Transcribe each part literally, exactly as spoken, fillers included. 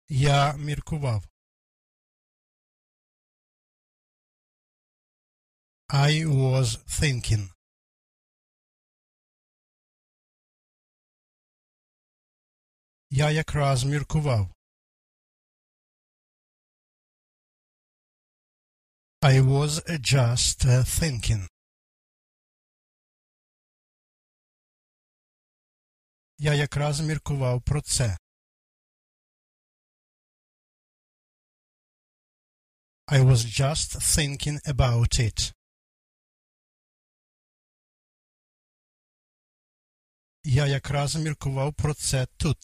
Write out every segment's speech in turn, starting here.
Я міркував. I was thinking. Я якраз міркував. I was just thinking. Я якраз міркував про це. I was just thinking about it. Я якраз міркував про це тут.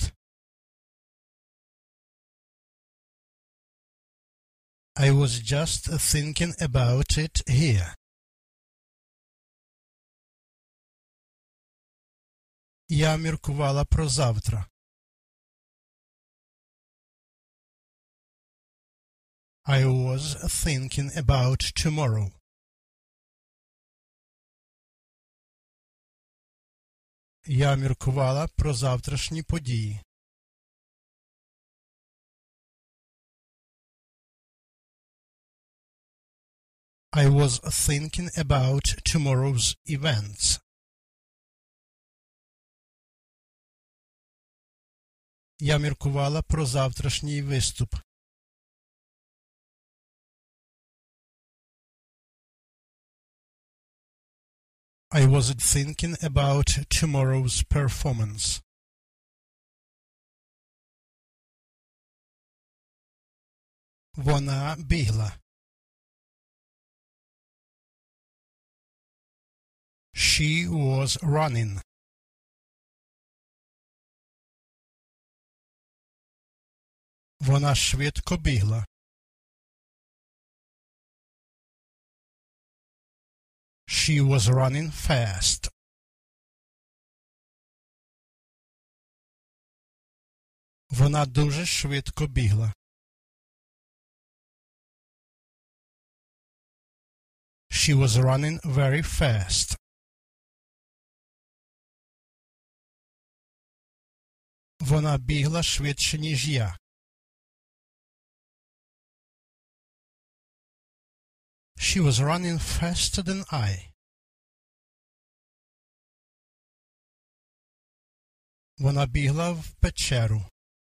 I was just thinking about it here. Я міркувала про завтра. I was thinking about tomorrow. Я міркувала про завтрашні події. I was thinking about tomorrow's events. Я міркувала про завтрашній виступ. I was thinking about tomorrow's performance. Вона бігла. She was running. Вона швидко бігла. She was running fast. Вона дуже швидко бігла. She was running very fast. Вона бігла швидше, ніж я. She was running faster than I. Вона бігла в печеру.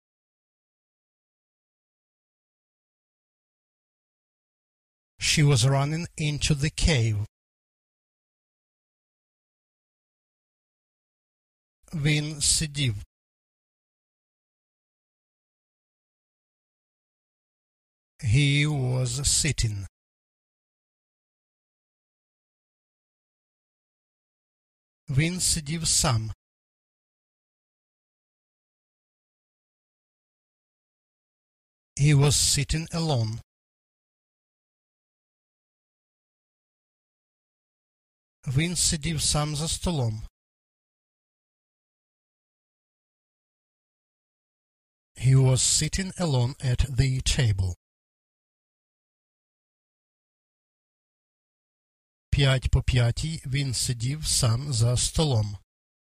She was running into the cave. Він сидів. He was sitting. Він сидів сам. He was sitting alone. Він сидів сам за столом. He was sitting alone at the table. П'ять по п'ятій він сидів сам за столом.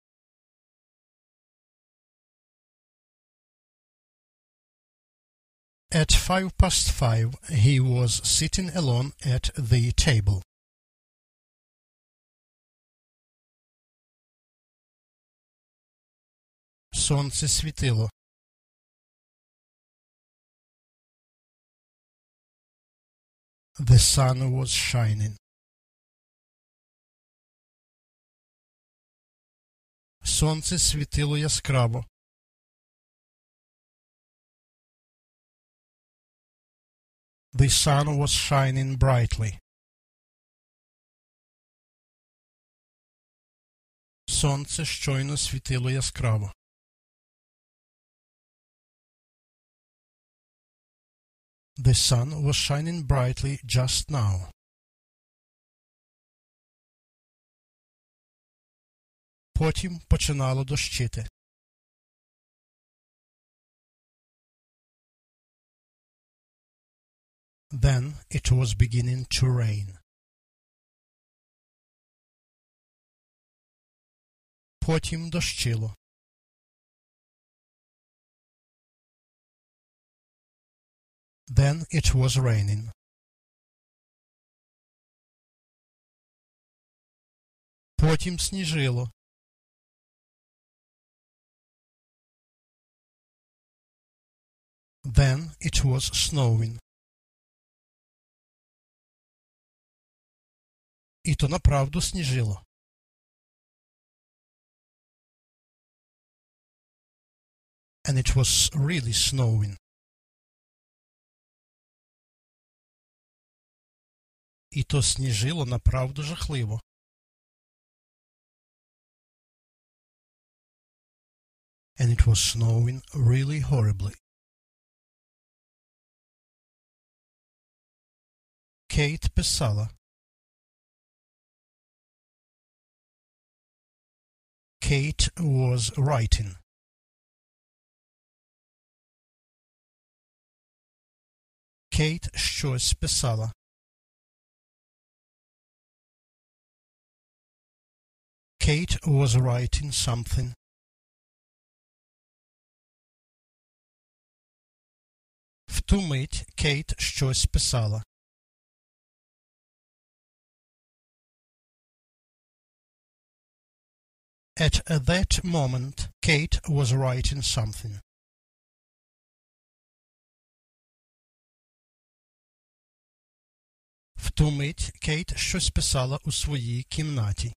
At five past five he was sitting alone at the table. Сонце світило. The sun was shining. Сонце світило яскраво. The sun was shining brightly. Сонце щойно світило яскраво. The sun was shining brightly just now. Потім починало дощити. Then it was beginning to rain. Потім дощило. Then it was raining. Потім сніжило. Then it was snowing. І то направду сніжило. And it was really snowing. І то сніжило направду жахливо. And it was snowing really horribly. Кейт писала. Kate was writing. Кейт щось писала. Kate was writing something. В ту мить Кейт щось писала. At that moment, Kate was writing something. В ту мить Кейт щось писала у своїй кімнаті.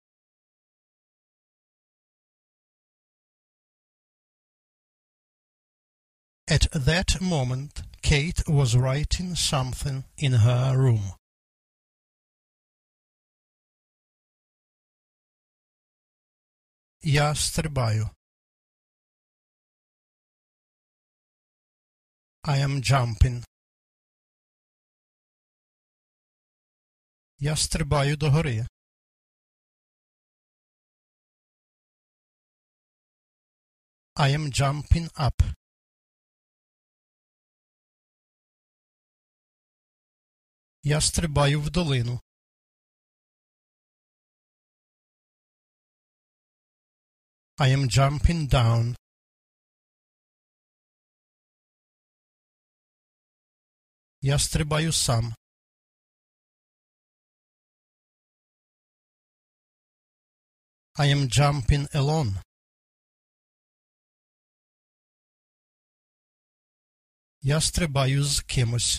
At that moment, Kate was writing something in her room. Я стрибаю. I am jumping. Я стрибаю догори. I am jumping up. Я стрибаю в долину. I am jumping down. Я стрибаю сам. I am jumping alone. Я стрибаю з кимось.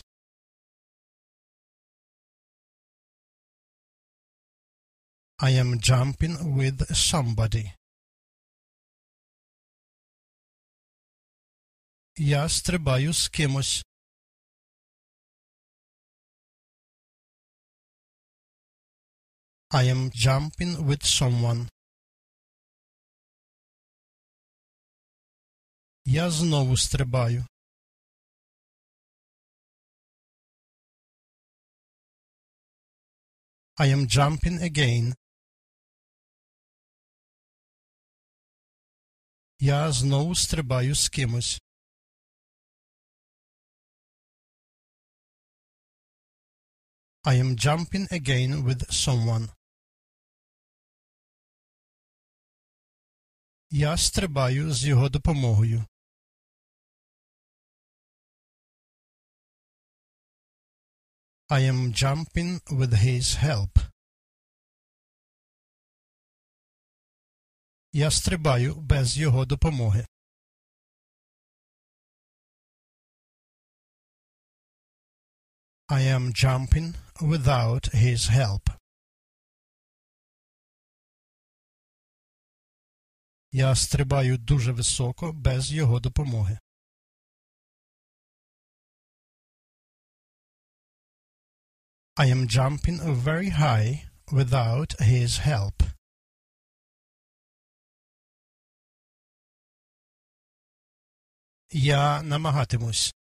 I am jumping with somebody. Я стрибаю з кимось. I am jumping with someone. Я знову стрибаю. I am jumping again. Я знову стрибаю з кимось. I am jumping again with someone. Я стрибаю з його допомогою. I am jumping with his help. Я стрибаю без його допомоги. I am jumping without his help. Я стрибаю дуже високо без його допомоги. I am jumping very high without his help. Я намагатимусь.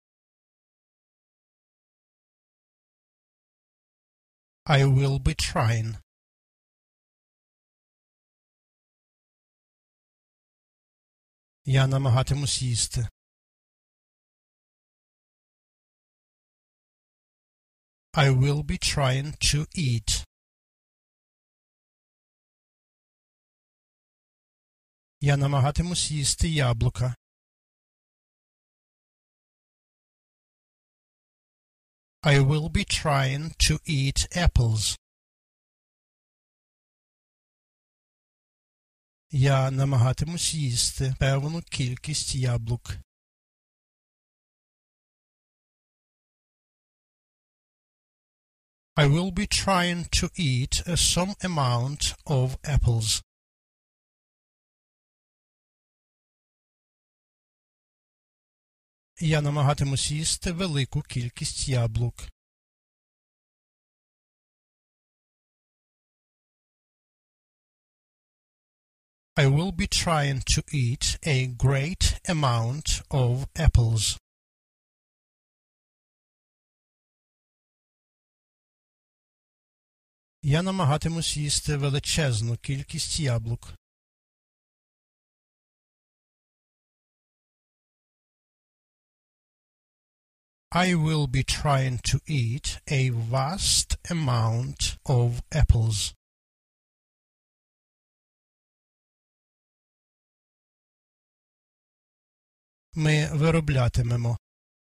I will be trying. Я намагатимусь їсти. I will be trying to eat. Я намагатимусь їсти яблука. I will be trying to eat apples. Я намагатимусь їсти певну кількість яблук. I will be trying to eat some amount of apples. Я намагатимусь їсти велику кількість яблук. I will be trying to eat a great amount of apples. Я намагатимусь їсти величезну кількість яблук. I will be trying to eat a vast amount of apples. Ми вироблятимемо.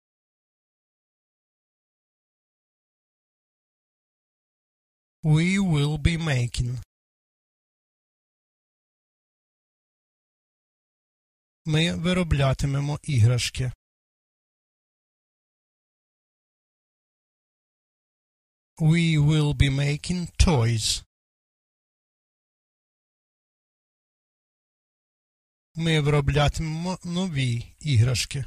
We will be making. Ми вироблятимемо іграшки. We will be making toys. Ми вироблятимемо нові іграшки.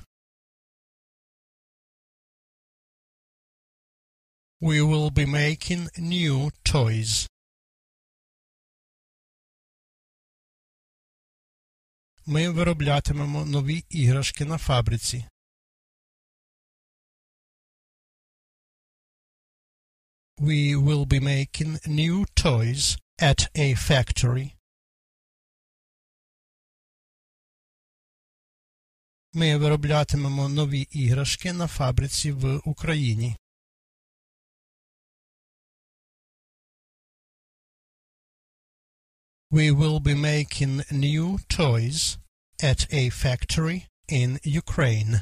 We will be making new toys. Ми вироблятимемо нові іграшки на фабриці. We will be making new toys at a factory. Ми вироблятимемо нові іграшки на фабриці в Україні. We will be making new toys at a factory in Ukraine.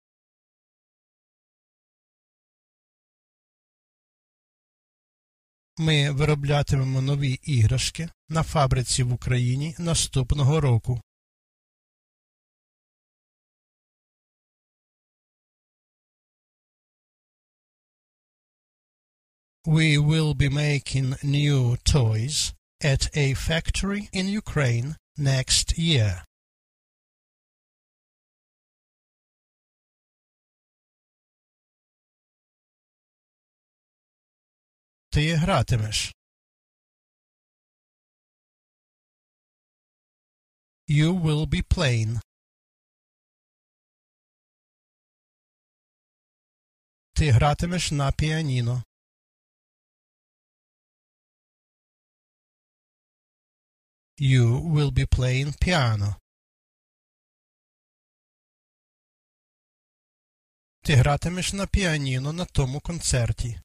Ми вироблятимемо нові іграшки на фабриці в Україні наступного року. We will be making new toys at a factory in Ukraine next year. Ти гратимеш. You will be playing. Ти гратимеш на піаніно. You will be playing piano. Ти гратимеш на піаніно на тому концерті.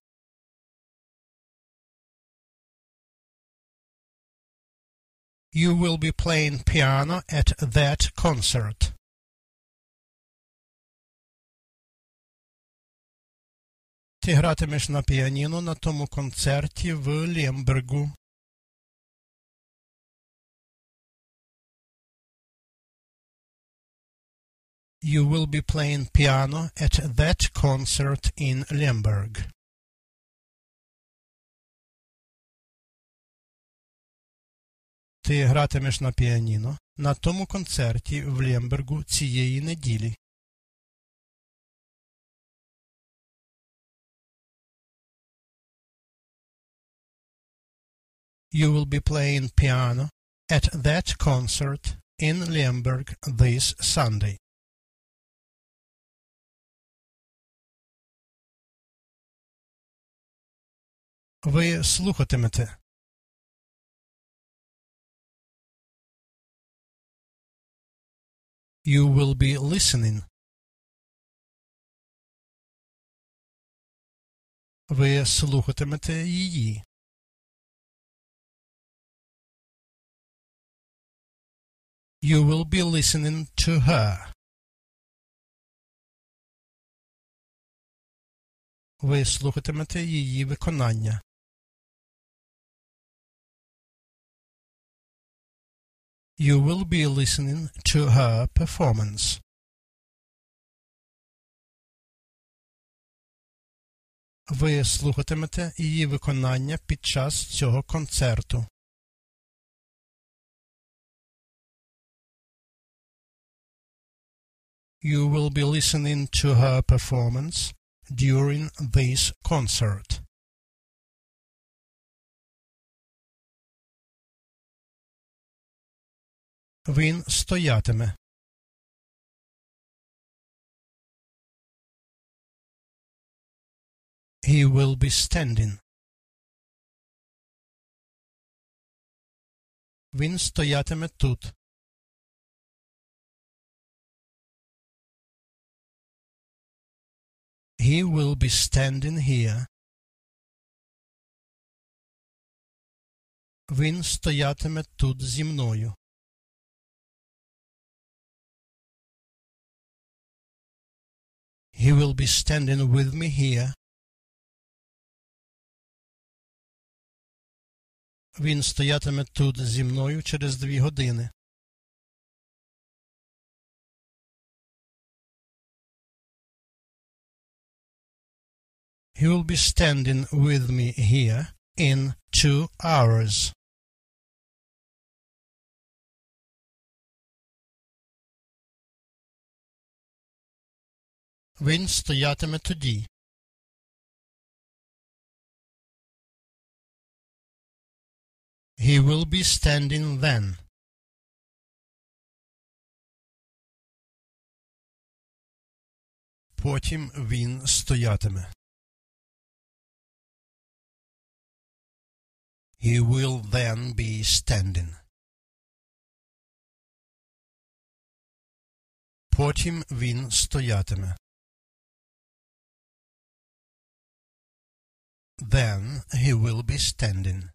You will be playing piano at that concert. Ти гратимеш на піаніно на тому концерті в Лембергу. You will be playing piano at that concert in Lemberg. Ти гратимеш на піаніно на тому концерті в Лембергу цієї неділі. You will be playing piano at that concert in Lemberg this Sunday. Ви слухатимете. You will be listening. Ви слухатимете її. You will be listening to her. Ви слухатимете її виконання. You will be listening to her performance. Ви слухатимете її виконання під час цього концерту. You will be listening to her performance during this concert. Він стоятиме. He will be standing. Він стоятиме тут. He will be standing here. Він стоятиме тут зі мною. He will be standing with me here. Він стоятиме тут зі мною через дві години. He will be standing with me here in two hours. Він стоятиме тоді. He will be standing then. Потім він стоятиме. He will then be standing. Потім він стоятиме. Then he will be standing.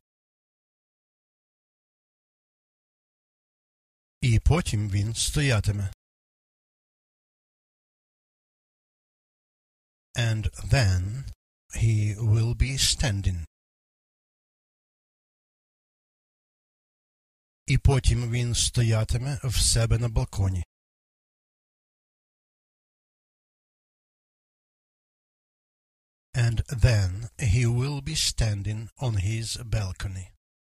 І потім він стоятиме. And then he will be standing. І потім він стоятиме в себе на балконі. And then he will be standing on his balcony.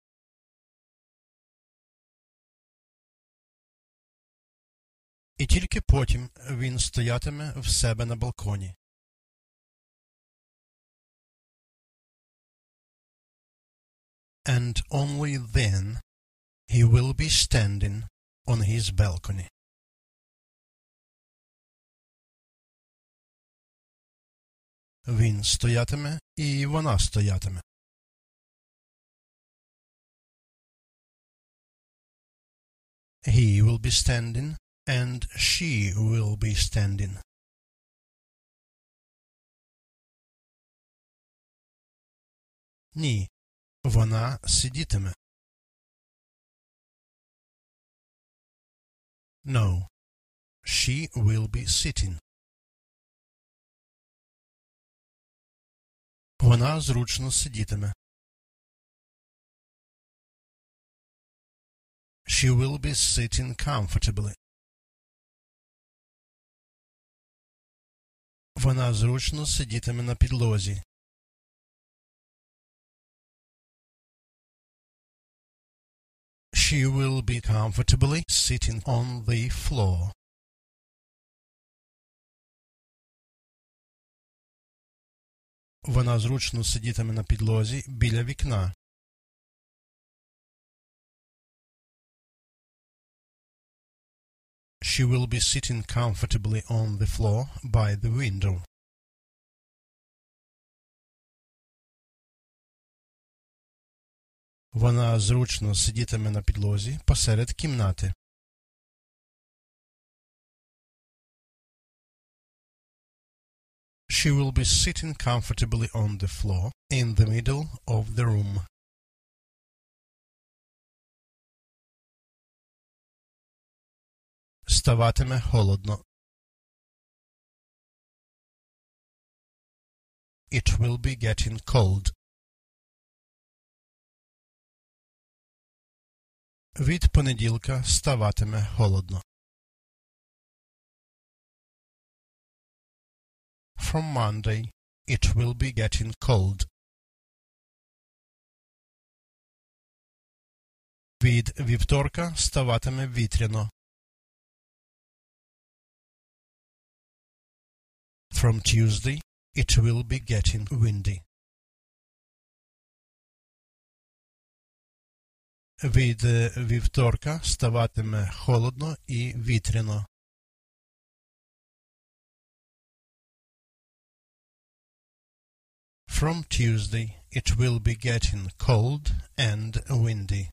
І тільки потім він стоятиме в себе на балконі. And only then he will be standing on his balcony. Він стоятиме, і вона стоятиме. He will be standing, and she will be standing. Ні, вона сидітиме. No, she will be sitting. Вона зручно сидітиме. She will be sitting comfortably. Вона зручно сидітиме на підлозі. She will be comfortably sitting on the floor. Вона зручно сидітиме на підлозі біля вікна. She will be sitting comfortably on the floor by the window. Вона зручно сидітиме на підлозі посеред кімнати. She will be sitting comfortably on the floor in the middle of the room. Ставатиме холодно. it will be getting cold. Від понеділка ставатиме холодно. From Monday, it will be getting cold. Від вівторка ставатиме вітряно. From Tuesday, it will be getting windy. Від вівторка ставатиме холодно і вітряно. From Tuesday, it will be getting cold and windy.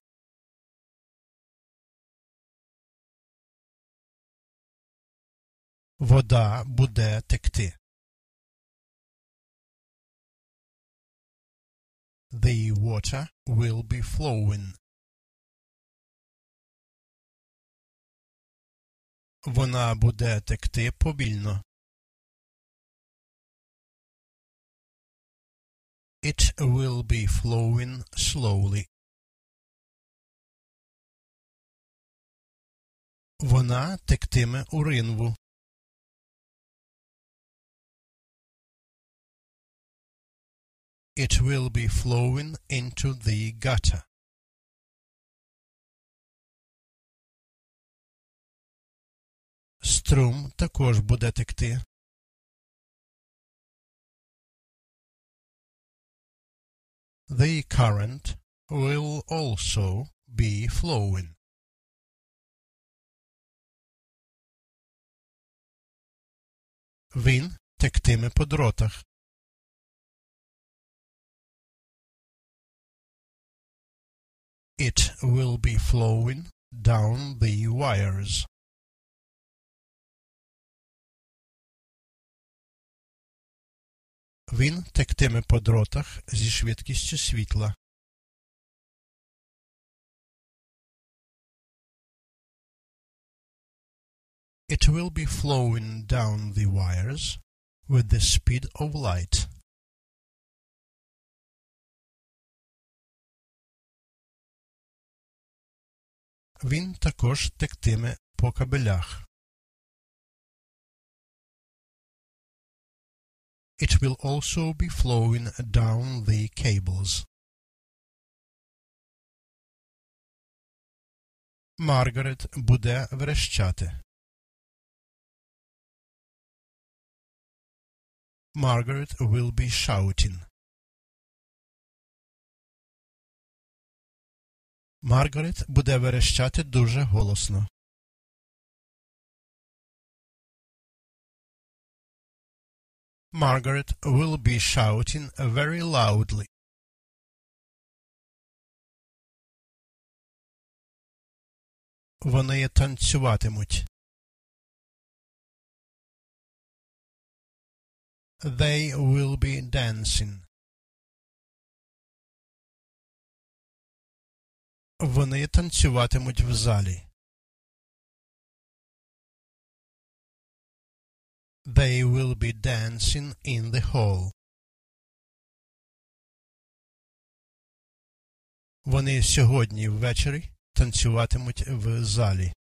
Вода буде текти. The water will be flowing. Вона буде текти повільно. It will be flowing slowly. Вона тектиме у ринву. It will be flowing into the gutter. Струм також буде текти. The current will also be flowing. Він тектиме по дротах. It will be flowing down the wires. Він тектиме по дротах зі швидкістю світла. It will be flowing down the wires with the speed of light. Він також тектиме по кабелях. It will also be flowing down the cables. Маргарет буде верещати. Margaret will be shouting. Маргарет буде верещати дуже голосно. Margaret will be shouting very loudly. Вони танцюватимуть. They will be dancing. Вони танцюватимуть в залі. They will be dancing in the hall. Вони сьогодні ввечері танцюватимуть в залі.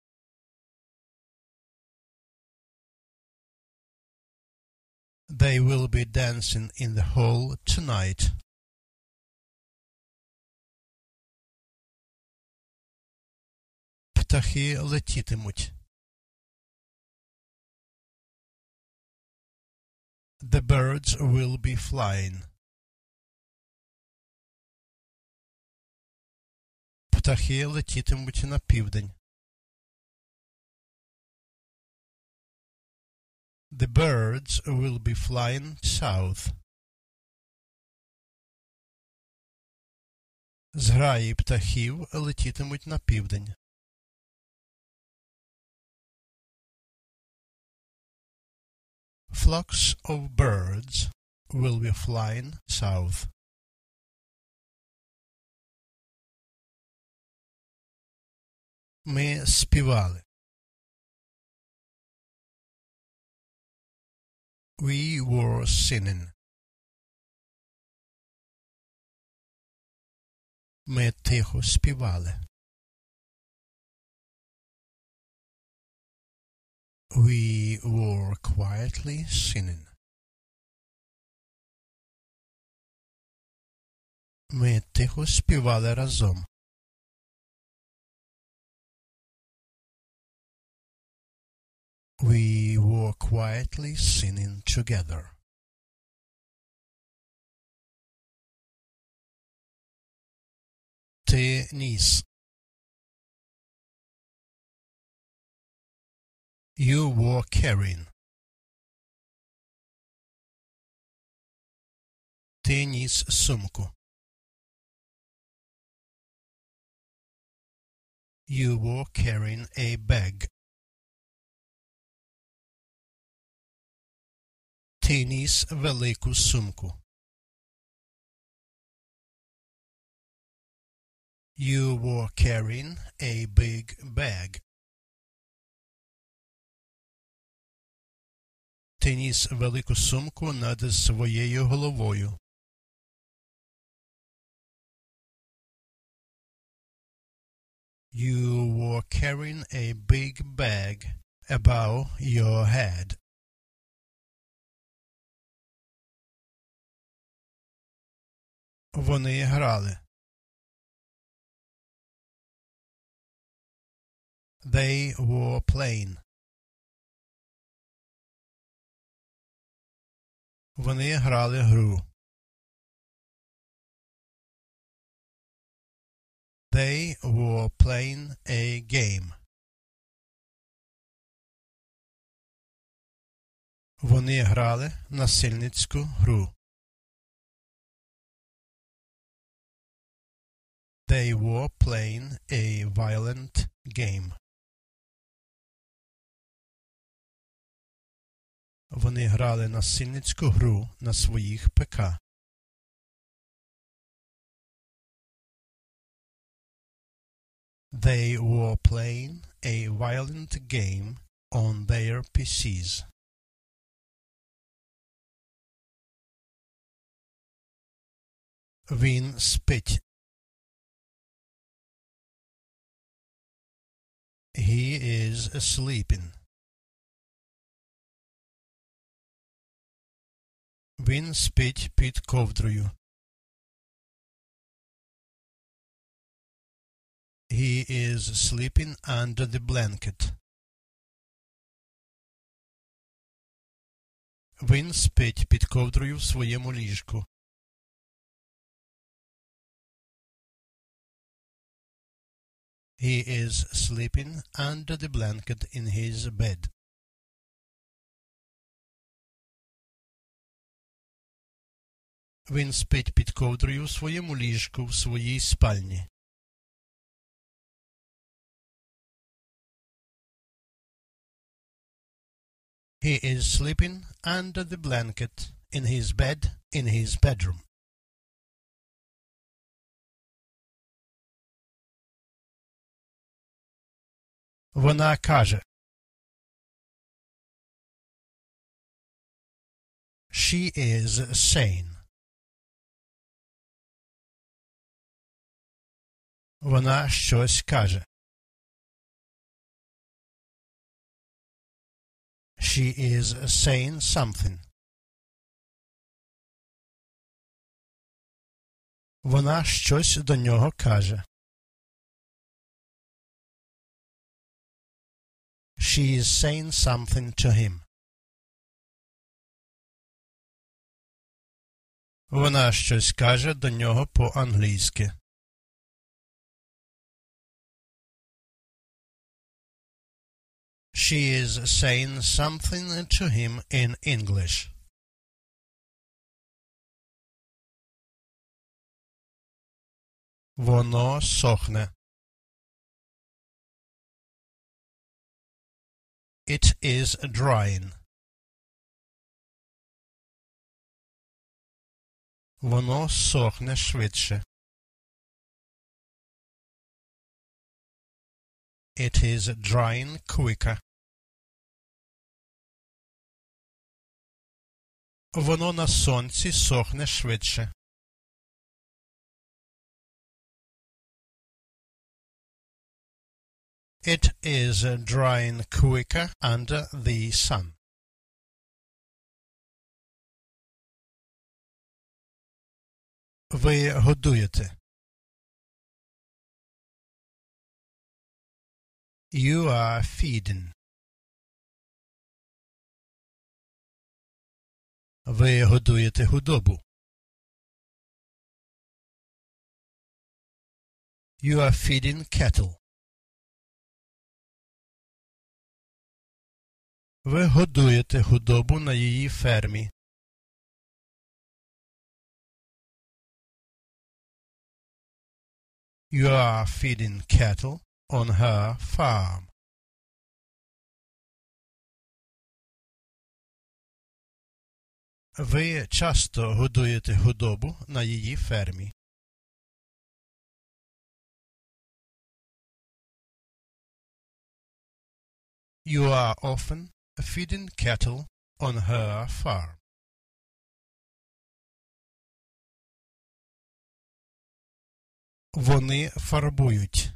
They will be dancing in the hall tonight. Птахи летітимуть. The birds will be flying. Птахи летітимуть на південь. The birds will be flying south. Зграї птахів летітимуть на південь. Flocks of birds will be flying south. Ми співали. We were singing. Ми тихо співали. We were quietly singing. Ми тихо співали разом. We were quietly singing together. Ти ніс. You were carrying. Ти ніс сумку. You were carrying a bag. Ти ніс велику сумку. You were carrying a big bag. Ти ніс велику сумку над своєю головою. You were carrying a big bag above your head. Вони грали. They were playing. Вони грали гру. They were playing a game. Вони грали насильницьку гру. They were playing a violent game. Вони грали насильницьку гру на своїх ПК. They were playing a violent game on their пі сі's. Він спить. He is sleeping. Він спить під ковдрою. He is sleeping under the blanket. Він спить під ковдрою в своєму ліжку. He is sleeping under the blanket in his bed. Він спить під ковдрою в своєму ліжку в своїй спальні. He is sleeping under the blanket in his bed in his bedroom. Вона каже. She is saying. Вона щось каже. She is saying something. Вона щось до нього каже. She is saying something to him. Вона щось каже до нього по-англійськи. She is saying something to him in English. Воно сохне. It is drying. Воно сохне швидше. It is drying quicker. Воно на сонці сохне швидше. It is drying quicker under the sun. Ви годуєте. You are feeding. Ви годуєте худобу. You are feeding cattle. Ви годуєте худобу на її фермі. You are feeding cattle on her farm. Ви часто годуєте худобу на її фермі. You are often feeding cattle on her farm. Вони фарбують.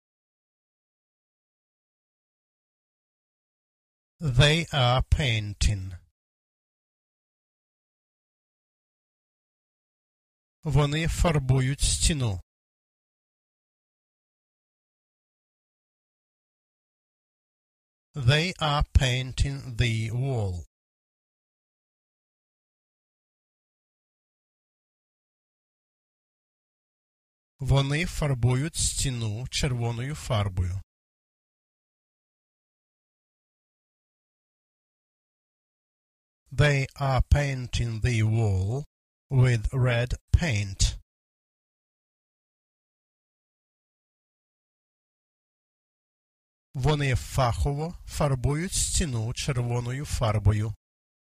They are painting. Вони фарбують стіну. They are painting the wall. Вони фарбують стіну червоною фарбою. They are painting the wall with red paint. Вони фахово фарбують стіну червоною фарбою.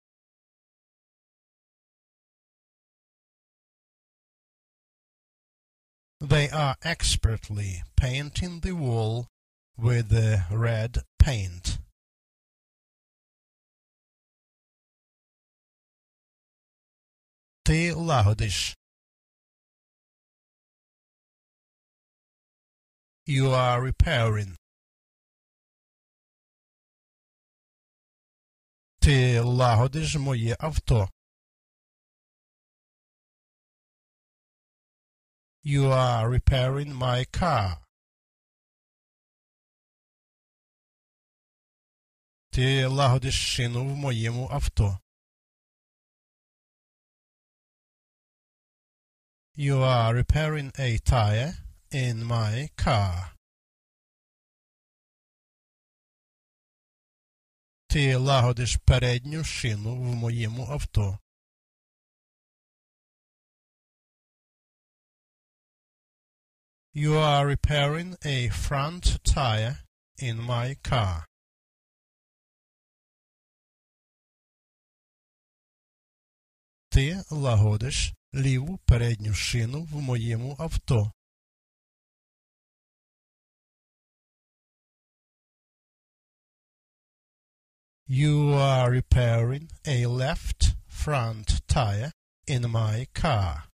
They are expertly painting the wall with the red paint. Ти лагодиш. You are repairing. Ти лагодиш моє авто. You are repairing my car. Ти лагодиш шину в моєму авто. You are repairing a tire in my car. Ти лагодиш передню шину в моєму авто. You are repairing a front tire in my car. Ти лагодиш ліву передню шину в моєму авто. You are repairing a left front tire in my car.